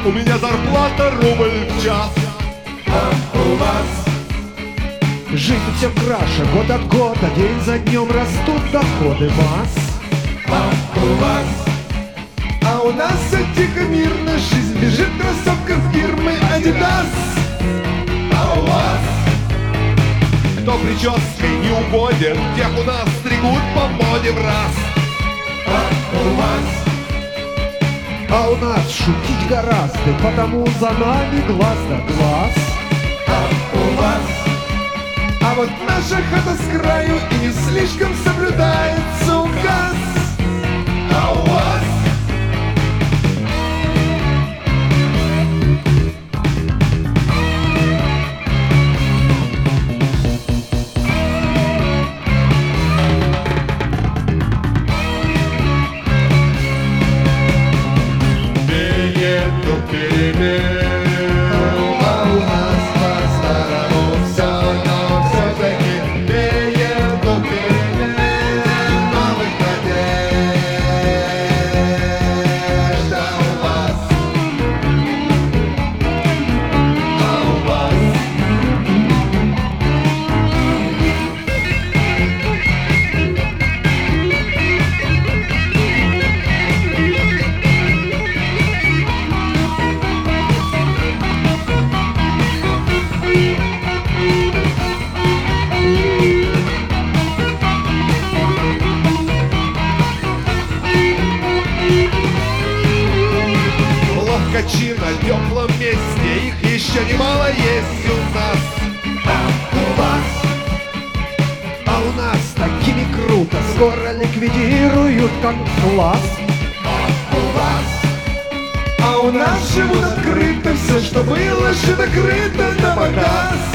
У меня зарплата рубль в час. А у вас? Жизнь все краше, год от года, день за днем растут доходы масс. А у вас? А у нас все тихо, мирно, жизнь бежит кроссовка фирмы Adidas. А у вас? Кто прической не угоден, тех у нас стригут по моде в раз. А у вас? А у нас шутить гораздо, потому за нами глаз да глаз. А у вас? А вот наша хата с краю и не слишком соблюдается указ. А у вас? Нету перемен. А у нас по-старому все, но все-таки Нету перемен. новых надежд. А у вас? А у вас? Ловкачи на теплом месте, их еще немало есть у нас. У вас? А у нас такими круто, скоро ликвидируют как класс. У вас? А у нас живут открыто, все, что было, накрыто на показ.